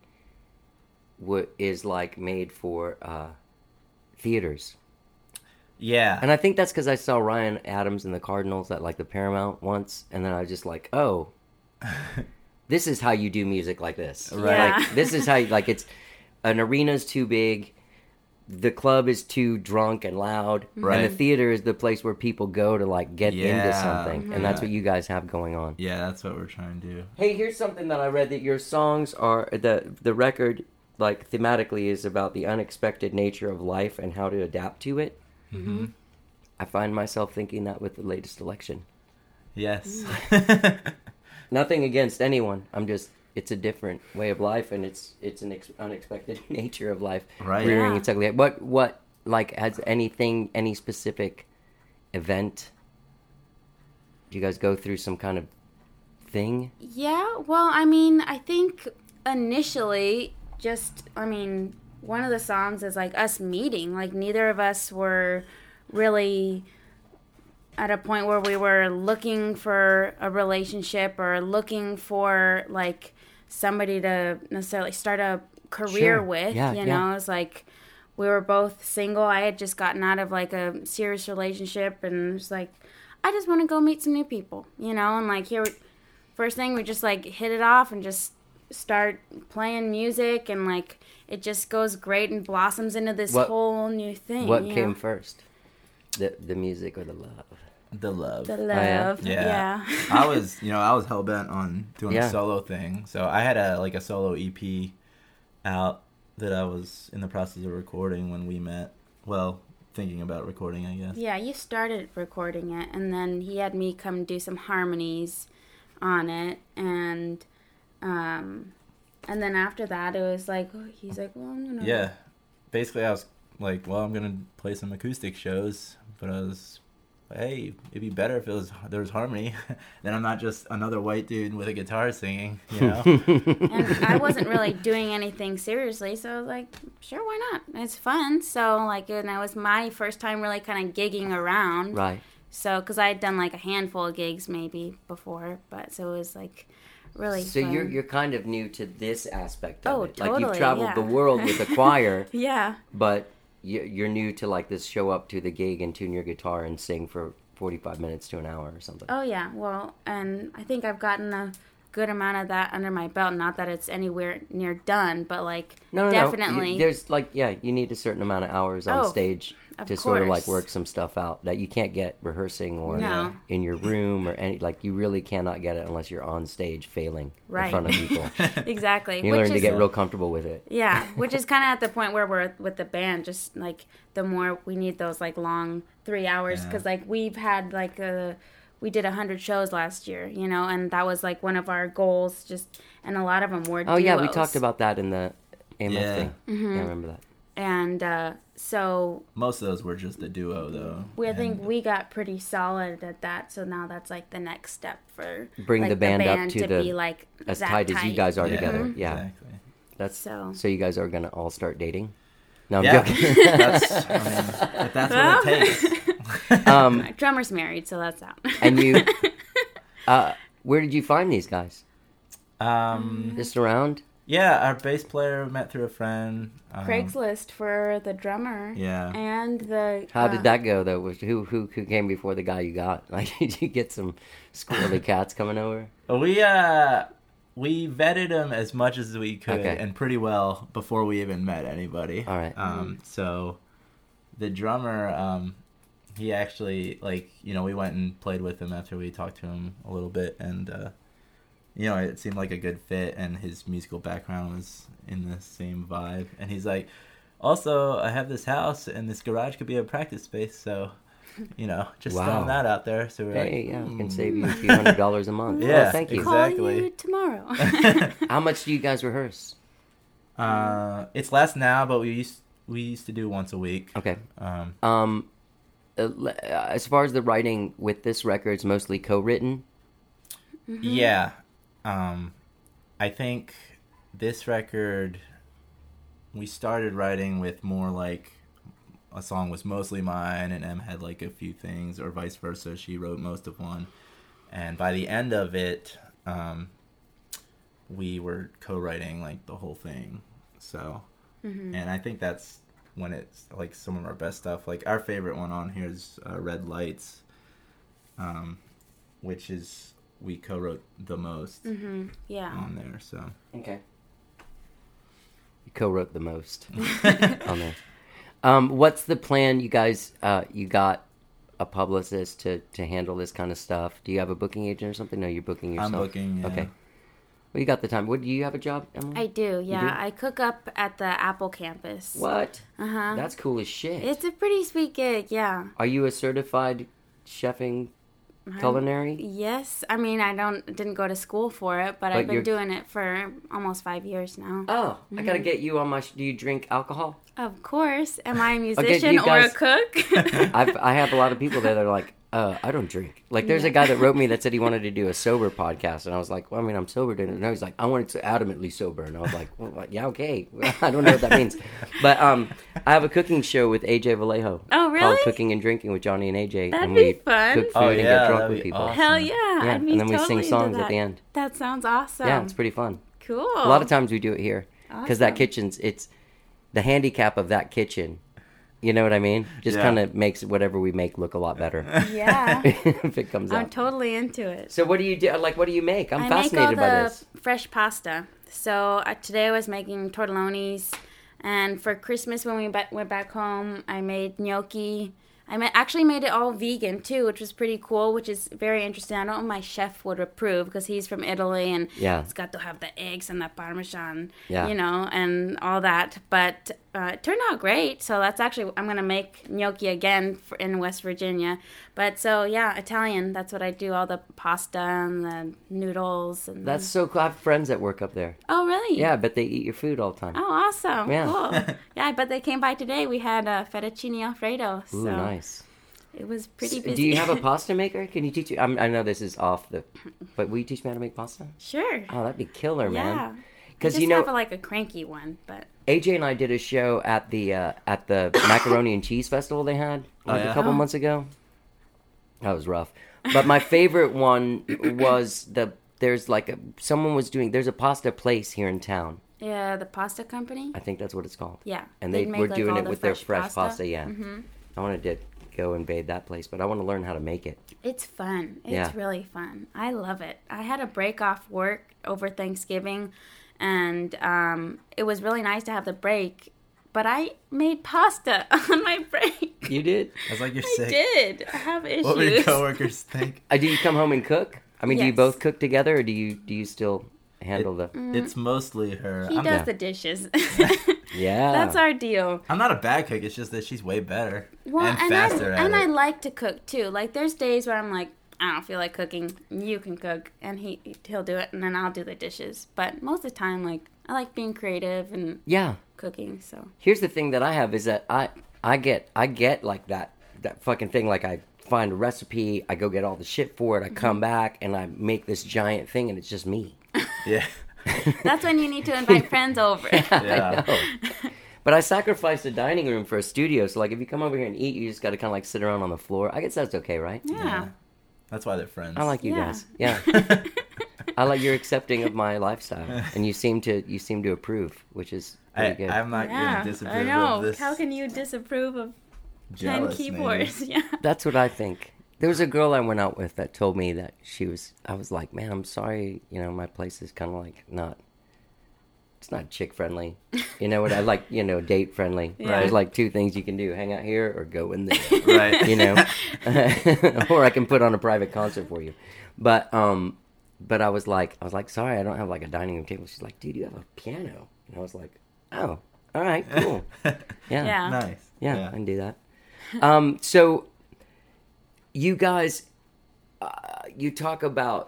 is, like, made for theaters. Yeah. And I think that's because I saw Ryan Adams and the Cardinals at like the Paramount once, and then I was just like, oh, this is how you do music like this. Right. Yeah. Like, this is how you, like, it's an arena's too big, the club is too drunk and loud, Right. and the theater is the place where people go to like get into Yeah. something, and that's what you guys have going on. Yeah, that's what we're trying to do. Hey, here's something that I read, that your songs are the record like thematically is about the unexpected nature of life and how to adapt to it. Mm-hmm. I find myself thinking that with the latest election. Yes. Nothing against anyone. It's a different way of life, and it's an unexpected nature of life. Right. Rearing Yeah. its ugly head. What, like, has any specific event? Do you guys go through some kind of thing? Yeah, well, I mean, I think initially, one of the songs is like us meeting. Like, neither of us were really at a point where we were looking for a relationship or looking for, like, somebody to necessarily start a career Sure. with. Yeah, you yeah. know, it's like we were both single. I had just gotten out of, like, a serious relationship, and it was like, I just want to go meet some new people, you know, and, like, first thing, we just, like, hit it off and just start playing music, and, like, it just goes great and blossoms into this whole new thing. What you came know? first? The music or the love? The love. The yeah? love. Yeah. Yeah. I was hell bent on doing Yeah. a solo thing. So I had a solo EP out that I was in the process of recording when we met. Well, thinking about recording, I guess. Yeah, you started recording it, and then he had me come do some harmonies on it, and then after that, it was like, he's like, well, I'm gonna... Yeah. Basically, I was like, well, I'm going to play some acoustic shows, but I was hey, it'd be better if there was harmony. Then I'm not just another white dude with a guitar singing, you know? And I wasn't really doing anything seriously, so I was like, sure, why not? It's fun. So, like, and it was my first time really kind of gigging around. Right. So, because I had done, like, a handful of gigs maybe before, but so it was, like, really So fun. you're kind of new to this aspect of Oh, it. Like you've totally, traveled yeah. the world with a choir, Yeah. but you're new to like this show up to the gig and tune your guitar and sing for 45 minutes to an hour or something. Oh, yeah. Well, and I think I've gotten a good amount of that under my belt. Not that it's anywhere near done, but, like, No. definitely. There's like, you need a certain amount of hours on Oh, stage of to sort of like course. work some stuff out that you can't get rehearsing or No. in your room or any, like you really cannot get it unless you're on stage failing in Right. front of people. Exactly. You Which learn to is- get real comfortable with it. Yeah, which is kind of at the point where we're with the band, just, like, the more we need those, like, long 3 hours, Yeah. because, like, we've had, like, we did 100 shows last year, you know, and that was, like, one of our goals, just, and a lot of them were Oh yeah, we duos. talked about that in the AMF Yeah. thing. Mm-hmm. Yeah, I remember that. And so Most of those were just a duo, though. I think And- we got pretty solid at that, so now that's, like, the next step for Bring like, the band up to the- be, like, As that tight as you guys are Yeah, together. Yeah. Exactly. That's So- so you guys are gonna all start dating? No, I'm Yeah, joking. if that's what it takes. My drummer's married, so that's out. And you, where did you find these guys? Um, Just around? yeah, our bass player met through a friend. Craigslist for the drummer. Yeah. And the How did that go though? Who came before the guy you got? Like, did you get some squirrely cats coming over? We vetted him as much as we could Okay. and pretty well before we even met anybody. All right. So the drummer, he actually, like, we went and played with him after we talked to him a little bit, and it seemed like a good fit, and his musical background was in the same vibe. And he's like, also, I have this house, and this garage could be a practice space, so, just Wow. throwing that out there. So we're Hey, like, yeah, we can save you a few $100 a month. Yeah, Well, thank you. exactly. Call you tomorrow. How much do you guys rehearse? It's less now, but we used to do once a week. Okay. Um, As far as the writing with this record, it's mostly co-written. Yeah. I think this record, we started writing with more like a song was mostly mine and Em had like a few things, or vice versa. She wrote most of one. And by the end of it, we were co-writing like the whole thing. So, and I think that's when it's like some of our best stuff. Like our favorite one on here is Red Lights, which is we co-wrote the most Yeah. on there. So Okay. You co-wrote the most on there. What's the plan, you guys? You got a publicist to handle this kind of stuff. Do you have a booking agent or something? No, you're booking yourself. I'm booking. Yeah. Okay. Well, you got the time. What, do you have a job, Emily? I do, yeah. do? I cook up at the Apple campus. What? Uh-huh. That's cool as shit. It's a pretty sweet gig, yeah. Are you a certified chefing culinary? Yes. I mean, didn't go to school for it, but I've been doing it for almost 5 years now. Oh, I gotta get you on my... do you drink alcohol? Of course. Am I a you musician or a guys- cook? I have a lot of people there that are like, I don't drink. Like, there's a guy that wrote me that said he wanted to do a sober podcast, and I was like, well, I mean, I'm sober. No, he's like, I wanted to adamantly sober, and I was like, well, yeah, okay. I don't know what that means, but I have a cooking show with AJ Vallejo. Oh, really? Called Cooking and Drinking with Johnny and AJ, That'd and be we fun. cook food Oh, and yeah, get drunk that'd with be people. awesome. Hell yeah. Yeah, I'd be and then we totally sing songs into at the that. end. That sounds awesome. Yeah, it's pretty fun. Cool. A lot of times we do it here because that Awesome. kitchen's it's the handicap of that kitchen. You know what I mean? Just Yeah. kind of makes whatever we make look a lot better Yeah. if it comes I'm out. totally into it. So what do you do? Like, what do you make? I'm I make all fascinated by the this. fresh pasta. So today I was making tortellonis, and for Christmas when we went back home, I made gnocchi. Actually made it all vegan too, which was pretty cool, which is very interesting. I don't know if my chef would approve because he's from Italy and Yeah. it's got to have the eggs and the parmesan, Yeah. and all that. But it turned out great. So that's actually, I'm going to make gnocchi again in West Virginia. But so, yeah, Italian, that's what I do, all the pasta and the noodles. And That's so cool. I have friends that work up there. Oh, really? Yeah, but they eat your food all the time. Oh, awesome. Yeah. Cool. Yeah, I bet they came by today. We had fettuccine Alfredo. Ooh, So nice. it was pretty busy. Do you have a pasta maker? Can you teach me? I know this is off the, but will you teach me how to make pasta? Sure. Oh, that'd be killer, Yeah. man. Because Because have like a cranky one, but AJ and I did a show at the macaroni and cheese festival they had like yeah? a couple months ago. That was rough. But my favorite one was there's a pasta place here in town. yeah, the pasta company. I think that's what it's called. Yeah, And they they make, were like, doing all it the with their fresh fresh pasta. pasta. Yeah. Mm-hmm. I wanted to go invade that place, but I want to learn how to make it. It's fun. It's Yeah. really fun. I love it. I had a break off work over Thanksgiving, and it was really nice to have the break. But I made pasta on my break. You did? I was like, you're I sick. did. I have issues. What would your coworkers think? Do you come home and cook? I mean, do you Yes. both cook together, or do you still handle the? It's mostly her. He I'm, does Yeah. the dishes. Yeah. That's our deal. I'm not a bad cook. It's just that she's way better Well, and faster at I it. like to cook too. Like there's days where I'm like, I don't feel like cooking. You can cook, and he'll do it, and then I'll do the dishes. But most of the time, like I like being creative and Yeah. cooking. So Here's the thing that I have is that I get like that fucking thing. Like I find a recipe, I go get all the shit for it, I come back and I make this giant thing, and it's just me. Yeah. that's when you need to invite friends over. Yeah. But I sacrificed the dining room for a studio, so like if you come over here and eat, you just got to kind of like sit around on the floor. I guess that's okay, right? Yeah. That's why they're friends. I like you Yeah. guys. Yeah. I like you're accepting of my lifestyle, and you seem to approve, which is pretty good. I'm not Yeah, gonna disapprove I know. of this. How can you disapprove of 10 jealous, keyboards? maybe. Yeah. That's what I think. There was a girl I went out with that told me that I was like, man, I'm sorry, my place is kind of like it's not chick friendly. You know what I like, date friendly. Yeah. There's like two things you can do, hang out here or go in there, Right. or I can put on a private concert for you. But I was like, sorry, I don't have like a dining room table. She's like, dude, you have a piano. And I was like, oh, all right, cool. Yeah. Yeah. Nice. Yeah, I can do that. So, you guys, you talk about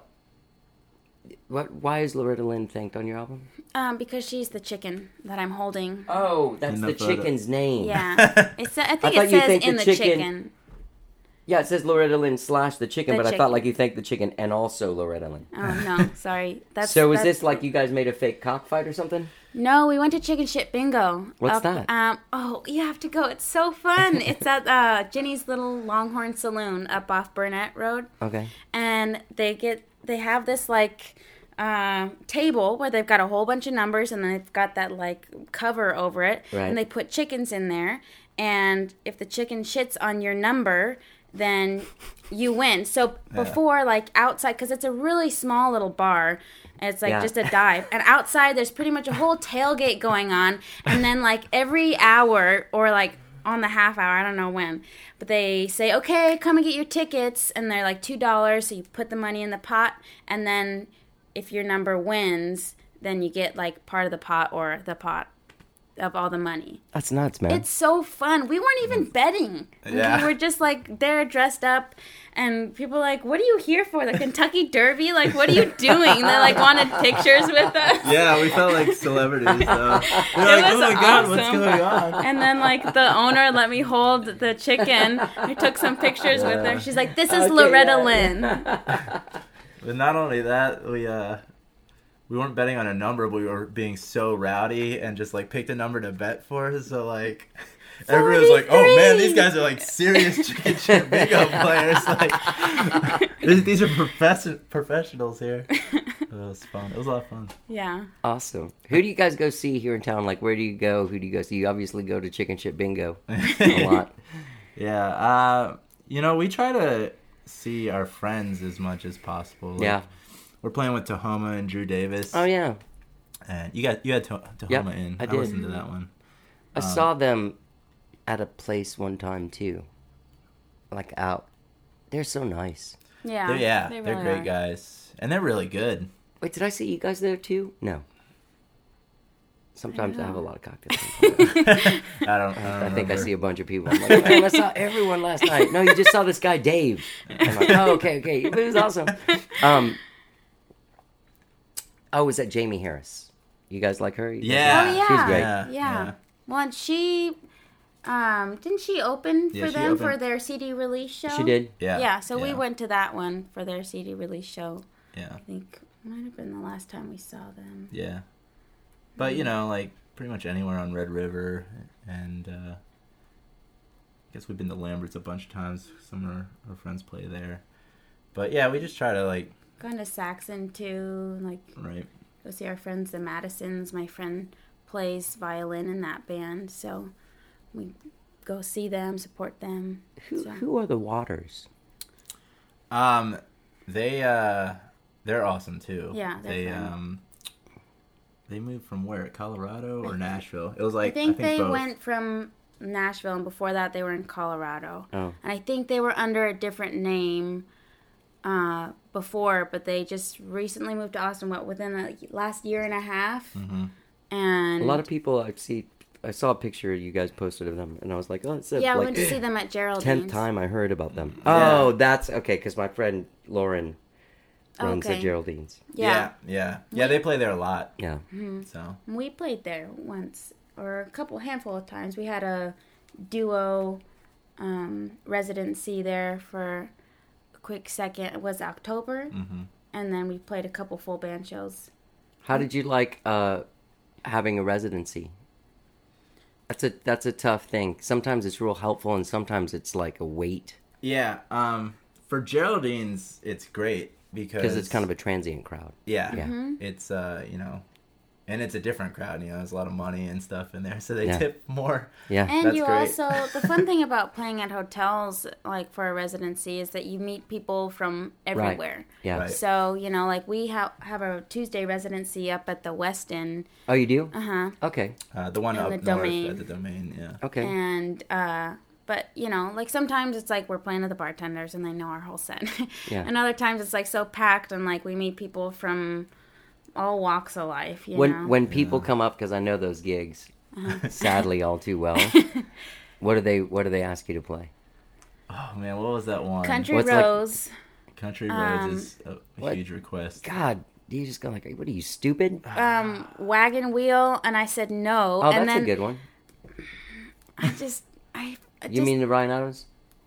why is Loretta Lynn thanked on your album? Because she's the chicken that I'm holding. Oh, that's In the the photo. chicken's name. Yeah. I think thought it you says thanked in the the chicken- chicken. Yeah, it says Loretta Lynn / the chicken, The but I thought chicken. like you thanked the chicken and also Loretta Lynn. Oh, no. Sorry. That's So is that's- this like you guys made a fake cockfight or something? No, we went to Chicken Shit Bingo. What's that? Oh, you have to go. It's so fun. It's at Ginny's Little Longhorn Saloon up off Burnett Road. Okay. And they have this like table where they've got a whole bunch of numbers, and then they've got that like cover over it, Right. and they put chickens in there, and if the chicken shits on your number, then you win. So before, like outside, because it's a really small little bar, and it's like Yeah. just a dive, and outside there's pretty much a whole tailgate going on, and then like every hour or like on the half hour, I don't know when, but they say, okay, come and get your tickets, and they're like $2, so you put the money in the pot, and then if your number wins, then you get like part of the pot or the pot of all the money. That's nuts, man. It's so fun. We weren't even betting. Yeah. We were just like there dressed up, and people were like, what are you here for? The Kentucky Derby? Like, what are you doing? They like wanted pictures with us. Yeah, we felt like celebrities. We're like, was oh my god, what's awesome. going on? And then like the owner let me hold the chicken. I took some pictures with her. She's like, this is Okay, Loretta yeah. Lynn. But not only that, we weren't betting on a number, but we were being so rowdy and just like picked a number to bet for. So like everybody was like, "Oh man, these guys are like serious chicken shit bingo players." Like these are professionals here. It was fun. It was a lot of fun. Yeah. Awesome. Who do you guys go see here in town? Like, where do you go? Who do you go see? You obviously go to Chicken Shit Bingo a lot. Yeah. We try to see our friends as much as possible. Like, Yeah. We're playing with Tahoma and Drew Davis. Oh, yeah. And you had Tahoma Yep, in. I did. listened to that one. I saw them at a place one time, too. Like, out. They're so nice. Yeah. They're really great are. guys. And they're really good. Wait, did I see you guys there, too? No. Sometimes I have a lot of cocktails. I think I see a bunch of people. I'm like, man, I saw everyone last night. No, you just saw this guy, Dave. I'm like, oh, okay. It was awesome. Was that Jamie Harris? You guys like her? You guys Yeah. Oh, yeah. She's great. Yeah. Well, and she, didn't she open Yeah, for she them opened. for their CD release show? She did? Yeah. Yeah, so we Yeah. went to that one for their CD release show. Yeah. I think it might have been the last time we saw them. Yeah. But, like, pretty much anywhere on Red River. And I guess we've been to Lambert's a bunch of times. Some of our friends play there. But, yeah, we just try to, like, Gone to Saxon too, like right. go see our friends the Madisons. My friend plays violin in that band, so we go see them, support them. So. Who are the Waters? They're awesome, too. Yeah, they're fun. They moved from where? Colorado or Nashville? It was like, I think they both. went from Nashville, and before that they were in Colorado. Oh. And I think they were under a different name before, but they just recently moved to Austin, within the last year and a half. Mm-hmm. And A lot of people I saw a picture you guys posted of them, and I was like, oh, it's yeah, I like went to see them at Geraldine's. 10th time I heard about them. Yeah. Oh, that's okay, because my friend Lauren runs Okay. at Geraldine's. Yeah. Yeah, they play there a lot. Yeah. So We played there once, or a handful of times. We had a duo residency there for a quick second. It was October, and then we played a couple full band shows. How did you like having a residency? That's a tough thing. Sometimes it's real helpful, and sometimes it's like a weight yeah, for Geraldine's, it's great because it's kind of a transient crowd. yeah, Mm-hmm. it's and it's a different crowd. There's a lot of money and stuff in there, so they Yeah. tip more. Yeah. And That's you great. also, the fun thing about playing at hotels, like for a residency, is that you meet people from everywhere. Yeah. Right. So, like we have a Tuesday residency up at the Westin. Oh, you do? Uh-huh. Okay. The one And up the north Domain. at the Domain, yeah. Okay. And, but, like sometimes it's like we're playing with the bartenders and they know our whole set. Yeah. And other times it's like so packed and like we meet people from all walks of life, you know. When people come up, because I know those gigs, sadly all too well. What do they ask you to play? Oh man, what was that one? Country What's like- Rose. Country Roads is a what? huge request. God, you just go like, what are you, stupid? Wagon Wheel, and I said no. Oh, and that's then a good one. I just You mean the Ryan Adams?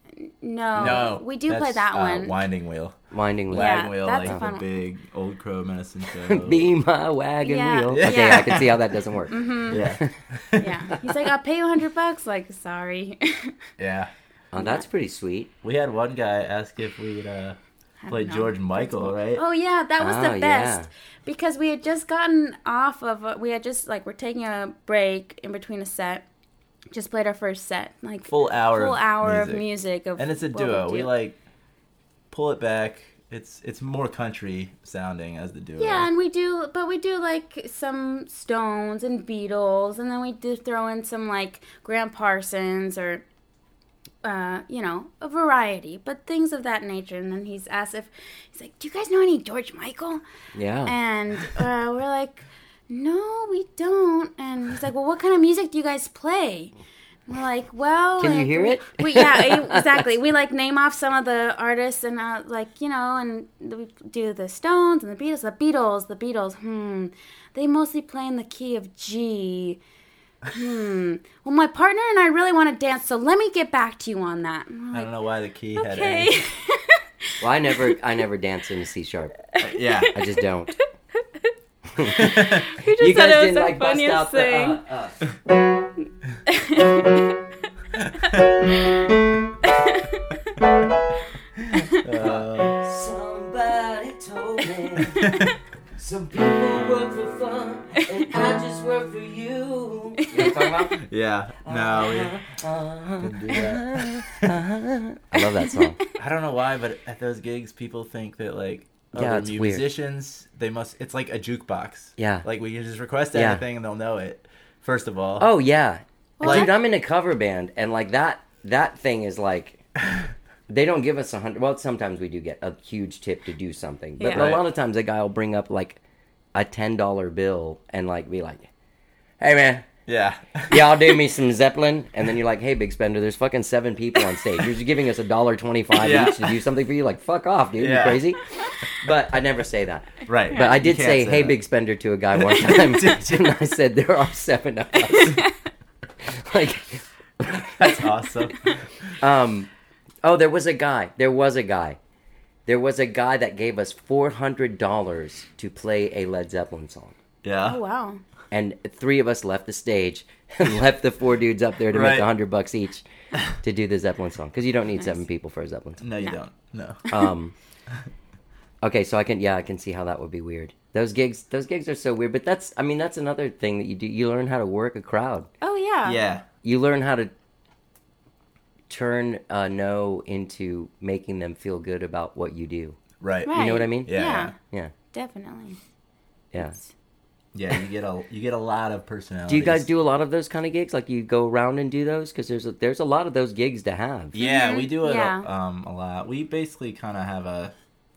No, we do play that one. Winding Wheel. Winding Wheel. Yeah, Wagon Wheel, that's like a fun the one. big Old Crow medicine show. Be my wagon Yeah. wheel. Yeah. Okay, I can see how that doesn't work. Yeah, Yeah, he's like, I'll pay you $100. Like, sorry. yeah. Oh, that's pretty sweet. We had one guy ask if we'd play know. George Michael, right? Oh yeah, that was Oh, the best yeah. because we had just gotten off of. We had just we're taking a break in between a set. Just played our first set, like Full hour of music of, and it's a what we duo. We do. like pull it back. It's more country sounding as the duo. Yeah, and we do like some Stones and Beatles, and then we do throw in some like Graham Parsons or a variety, but things of that nature. And then he's asked he's like, do you guys know any George Michael? Yeah. And we're like, no, we don't. And he's like, well, what kind of music do you guys play? And we're like, well, Can you like, hear it? Yeah, exactly. We like name off some of the artists and and we do the Stones and the Beatles. The Beatles. They mostly play in the key of G. Well, my partner and I really want to dance, so let me get back to you on that. And we're I like, don't know why the key had okay. A. Well, I never dance in a C sharp. Yeah. I just don't. You just You said guys it was didn't the like bust funniest out thing. Somebody told me some people work for fun and I just work for you. You know what I'm talking about? Yeah. No, we didn't do that. I love that song. I don't know why, but at those gigs, people think that like, Yeah, they're it's weird. musicians. It's like a jukebox. Yeah. Like we can just request Yeah. anything and they'll know it. First of all. Oh yeah, Like- dude, I'm in a cover band and like that thing is like. They don't give us 100. Well, sometimes we do get a huge tip to do something, but Yeah. a lot of times a guy will bring up like a $10 bill and like be like, "Hey man, Yeah. y'all do me some Zeppelin," and then you're like, "Hey, big spender, there's fucking 7 people on stage. You're just giving us $1.25 Yeah. each to do something for you. Like, fuck off, dude. You Yeah. crazy?" But I never say that. Right. But I You did can't say, "Hey, that. big spender," to a guy one time, and I said, "There are 7 of us." Like, That's awesome. oh, there was a guy that gave us $400 to play a Led Zeppelin song. Yeah. Oh, wow. And 3 of us left the stage and left the 4 dudes up there to make Right. $100 each to do the Zeppelin song. Because you don't need 7 people for a Zeppelin song. No, you No. don't. No. Okay, so I can see how that would be weird. Those gigs are so weird. But that's another thing that you do. You learn how to work a crowd. Oh, yeah. Yeah. You learn how to turn a no into making them feel good about what you do. Right. Right. You know what I mean? Yeah. Yeah. Definitely. Yeah. Yeah. You get a lot of personalities. Do you guys do a lot of those kind of gigs? Like you go around and do those? Because there's a lot of those gigs to have. Yeah, we do it Yeah. a lot. We basically kind of have a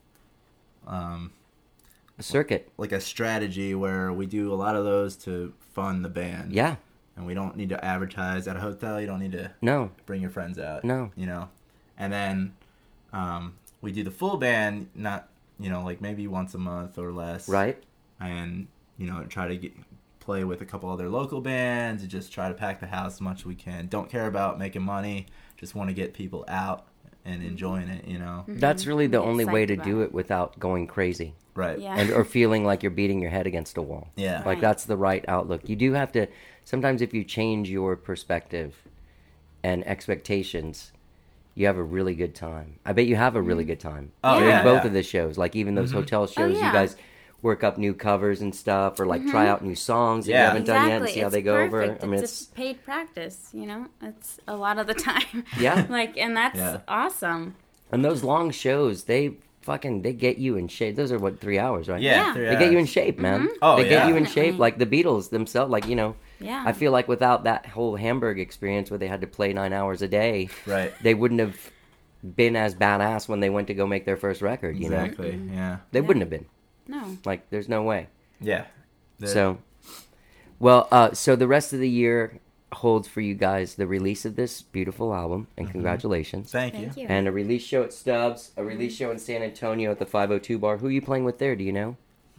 A circuit. like a strategy where we do a lot of those to fund the band. Yeah. And we don't need to advertise at a hotel. You don't need to No. bring your friends out. No. You know. And then we do the full band, not like maybe once a month or less. Right? And try to play with a couple other local bands and just try to pack the house as much as we can. Don't care about making money. Just want to get people out and enjoying it. That's really the Get only way psyched to about do it. it without going crazy. Right. Yeah. Or feeling like you're beating your head against a wall. Yeah. Like Right. that's the right outlook. You do have to sometimes if you change your perspective and expectations, you have a really good time. I bet you have a really good time. Oh, During yeah, both yeah. of the shows. Like even those hotel shows, yeah. you guys work up new covers and stuff or like try out new songs that you Yeah. haven't done yet and see how It's they go over. perfect. I mean it's just paid practice, It's a lot of the time. Yeah. And that's Yeah. awesome. and those long shows, they get you in shape. Those are 3 hours, right? Yeah. Yeah. They get you in shape, man. Oh, they get yeah. you in shape Definitely. like the Beatles themselves. Like, Yeah. I feel like without that whole Hamburg experience where they had to play 9 hours a day, Right. they wouldn't have been as badass when they went to go make their first record, you know? Exactly. Yeah. They wouldn't have been. No. Like, there's no way. Yeah. So the rest of the year holds for you guys the release of this beautiful album, and congratulations. Thank you. Thank you. And a release show at Stubbs, a release show in San Antonio at the 502 Bar. Who are you playing with there, do you know?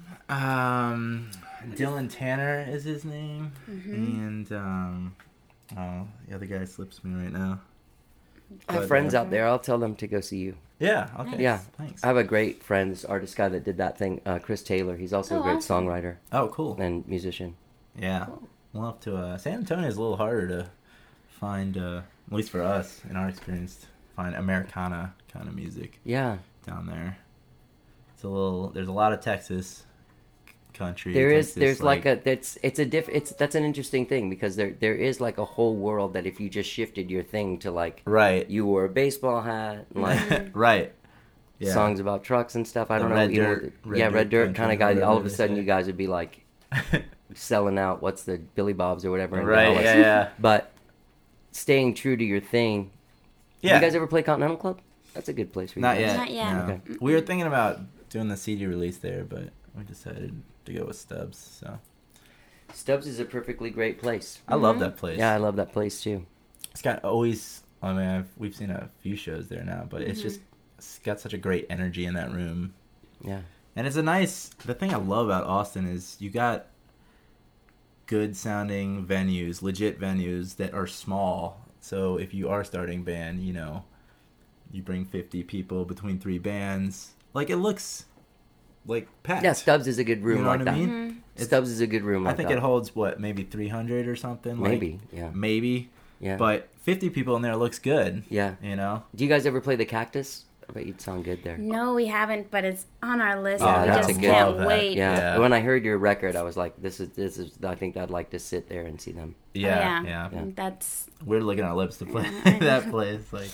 Dylan Tanner is his name, and the other guy slips me right now. I have friends out there. I'll tell them to go see you. Yeah. Okay. Yeah. Thanks. I have a great friend, this artist guy that did that thing, Chris Taylor. He's also Oh, a great awesome. songwriter Oh, cool. and musician. Yeah. We'll have to. San Antonio is a little harder to find, at least for us, in our experience, find Americana kind of music Yeah. down there. There's a lot of Texas country. There's Texas, that's an interesting thing because there is like a whole world that if you just shifted your thing to like Right. you wore a baseball hat and like Right. Yeah. songs about trucks and stuff. I The don't know. Red you know, Dirt- Red yeah, Dirt Red Dirt country, kind of guy. All of a whatever they sudden, say. you guys would be like selling out. What's the Billy Bob's or whatever? in Right. Dallas. Yeah. But staying true to your thing Yeah. You guys ever play Continental Club? That's a good place for you Not guys. yet. Not yet. no. Okay. We were thinking about doing the CD release there, but we decided to go with Stubbs. So Stubbs is a perfectly great place. I love that place. Yeah, I love that place too. It's got always. I mean, we've seen a few shows there now, but it's got such a great energy in that room. Yeah. And it's a nice. The thing I love about Austin is you got good sounding venues, legit venues that are small. So if you are starting a band, you bring 50 people between 3 bands. Like it looks like packed. Yeah, Stubbs is a good room You know like what I that. mean? Stubbs is a good room like I think that. it holds maybe 300 or something. Maybe, yeah. Maybe. Yeah. But 50 people in there looks good. Yeah. Do you guys ever play the Cactus? I bet you'd sound good there. No, we haven't, but it's on our list. Oh, we that's just a good- can't love that. wait. Yeah. Yeah. When I heard your record, I was like, this is. I think I'd like to sit there and see them. Yeah, Oh, yeah. That's We're licking our lips to play I that place. Like,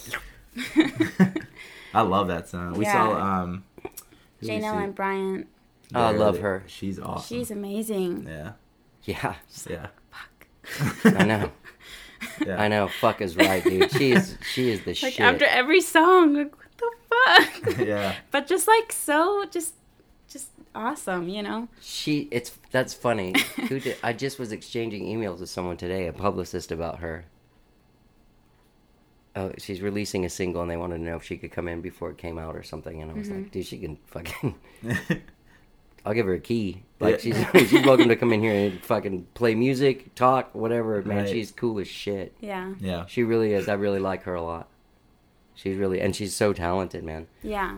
I love that song. We Yeah. saw who did we Jane see? Ellen Bryant. Oh, I love There. her. She's awesome. She's amazing. Yeah, Yeah. yeah, I know. yeah. I know. Fuck is right, dude. She is the Like shit. after every song, like what the fuck? Yeah. But just like so, just awesome, That's funny. I just was exchanging emails with someone today, a publicist, about her. Oh, she's releasing a single, and they wanted to know if she could come in before it came out or something. And I was like, dude, she can fucking. I'll give her a key. Like she's welcome to come in here and fucking play music, talk, whatever. Man, Right. she's cool as shit. Yeah. Yeah. She really is. I really like her a lot. And she's so talented, man. Yeah.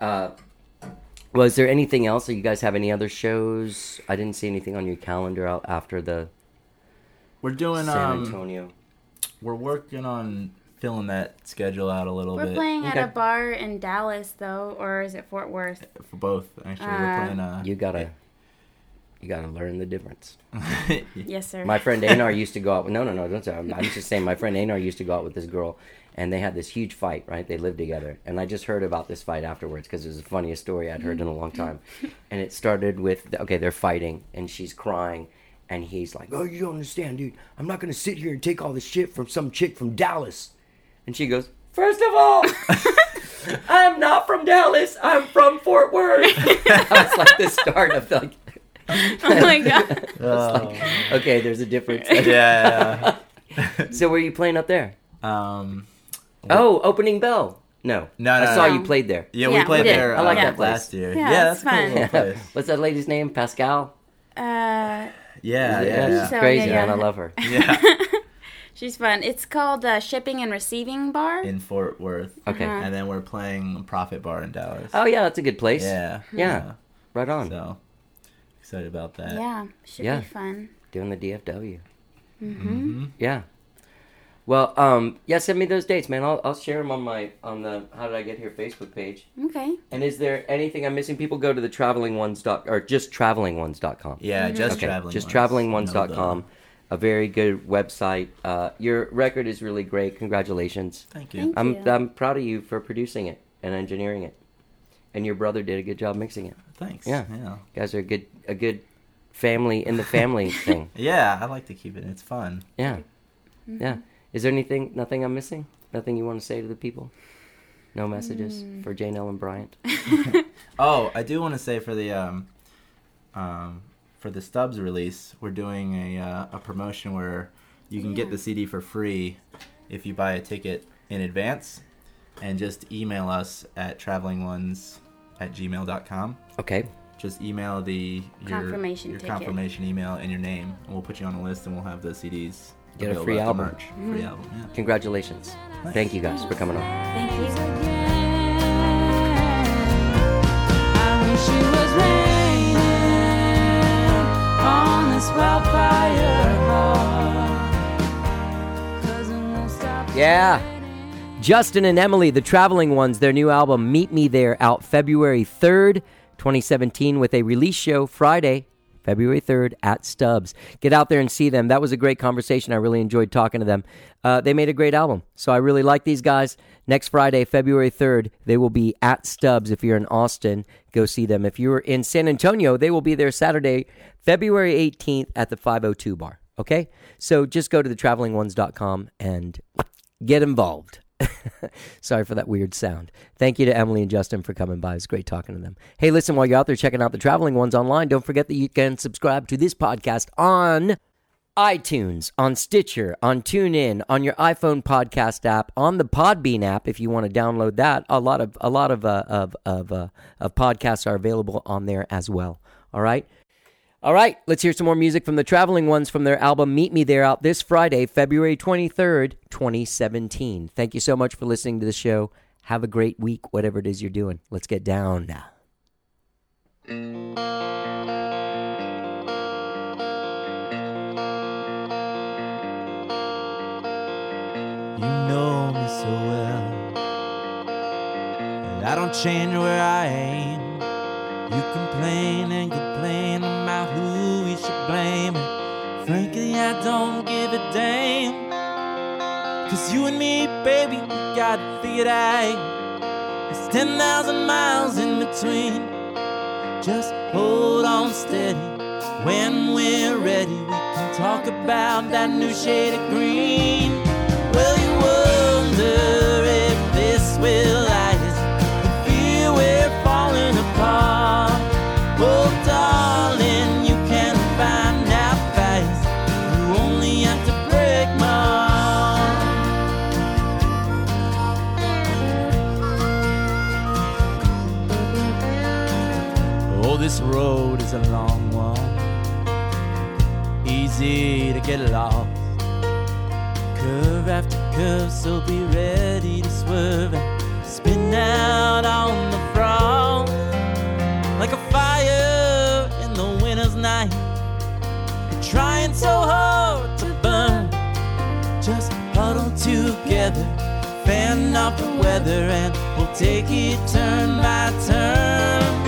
Well, is there anything else? Do you guys have any other shows? I didn't see anything on your calendar out after the We're doing San Antonio. we're working on filling that schedule out a little We're bit playing at Okay. a bar in Dallas though, or is it Fort Worth? for both. Actually, we're playing. You gotta learn the difference. Yes, sir. My friend Anar used to go out. No, don't say. I'm just saying. My friend Anar used to go out with this girl, and they had this huge fight. Right? They lived together, and I just heard about this fight afterwards because it was the funniest story I'd heard in a long time. And it started with they're fighting, and she's crying, and he's like, "Oh, you don't understand, dude. I'm not gonna sit here and take all this shit from some chick from Dallas." And she goes, "First of all, I'm not from Dallas. I'm from Fort Worth." That's like the start of like. Oh my god. Okay, there's a difference. yeah. So were you playing up there? Um. Oh, Opening Bell. No. No, I no, saw no. you played there. Yeah, Yeah, we played we did. there I like that place. last year. Yeah, Yeah, it's that's a cool fun. little place. What's that lady's name? Pascal? Yeah, She's yeah. So- crazy, yeah. man. I love her. Yeah. She's fun. It's called Shipping and Receiving Bar. In Fort Worth. Okay. Uh-huh. And then we're playing Profit Bar in Dallas. Oh, yeah, that's a good place. Yeah. Yeah. Right on. So excited about that. Yeah, should Yeah. be fun. Doing the DFW. Mm-hmm. Yeah. Well, yeah, send me those dates, man. I'll share them on the How Did I Get Here Facebook page. Okay. And is there anything I'm missing? People go to the travelingones.com or just travelingones.com. Yeah, just Okay, traveling. just ones. travelingones.com. A very good website. Your record is really great. Congratulations. Thank you. Thank I'm you. I'm proud of you for producing it and engineering it. And your brother did a good job mixing it. Thanks. Yeah. Yeah. You guys are a good family in the family thing. Yeah, I like to keep it. It's fun. Yeah. Yeah. Is there nothing I'm missing? Nothing you want to say to the people? No messages for Jane Ellen Bryant? Oh, I do want to say for the Stubbs release, we're doing a promotion where you can get the CD for free if you buy a ticket in advance, and just email us at travelingones@gmail.com. Okay. Just email your Confirmation your ticket. confirmation email and your name, and we'll put you on the list, and we'll have the CDs. Get a available free at the album. merch. Free album, yeah. Congratulations. Thank you guys for coming on. Thank you. I wish it was raining on this wildfire heart, 'cause it won't stop Yeah. raining. Justin and Emily, the Traveling Ones, their new album, Meet Me There, out February 3rd, 2017, with a release show Friday, February 3rd at Stubbs. Get out there and see them. That was a great conversation. I really enjoyed talking to them. They made a great album, so I really like these guys. Next Friday, February 3rd, they will be at Stubbs. If you're in Austin, go see them. If you're in San Antonio, they will be there Saturday, February 18th at the 502 Bar. Okay? So just go to thetravelingones.com and get involved. Sorry for that weird sound. Thank you to Emily and Justin for coming by. It's great talking to them. Hey, listen, while you're out there checking out the Traveling Ones online, don't forget that you can subscribe to this podcast on iTunes, on Stitcher, on TuneIn, on your iPhone podcast app, on the Podbean app if you want to download that. A lot of podcasts are available on there as well. All right? All right, let's hear some more music from the Traveling Ones from their album Meet Me There, out this Friday, February 23rd, 2017. Thank you so much for listening to the show. Have a great week, whatever it is you're doing. Let's get down now. You know me so well, and I don't change where I aim. You complain and complain about who we should blame, and frankly I don't give a damn. 'Cause you and me, baby, we got it figured out. It's 10,000 miles in between. Just hold on steady. When we're ready, we can talk about that new shade of green. Well, you wonder if this will last, and feel we're falling apart. Oh, darling, you can find out fast. You only have to break my heart. Oh, this road is a long one, easy to get lost. Curve after curve, so be ready to swerve and spin out on the frost. Like a fire in the winter's night, we're trying so hard to burn. Just huddle together, fan off the weather, and we'll take it turn by turn.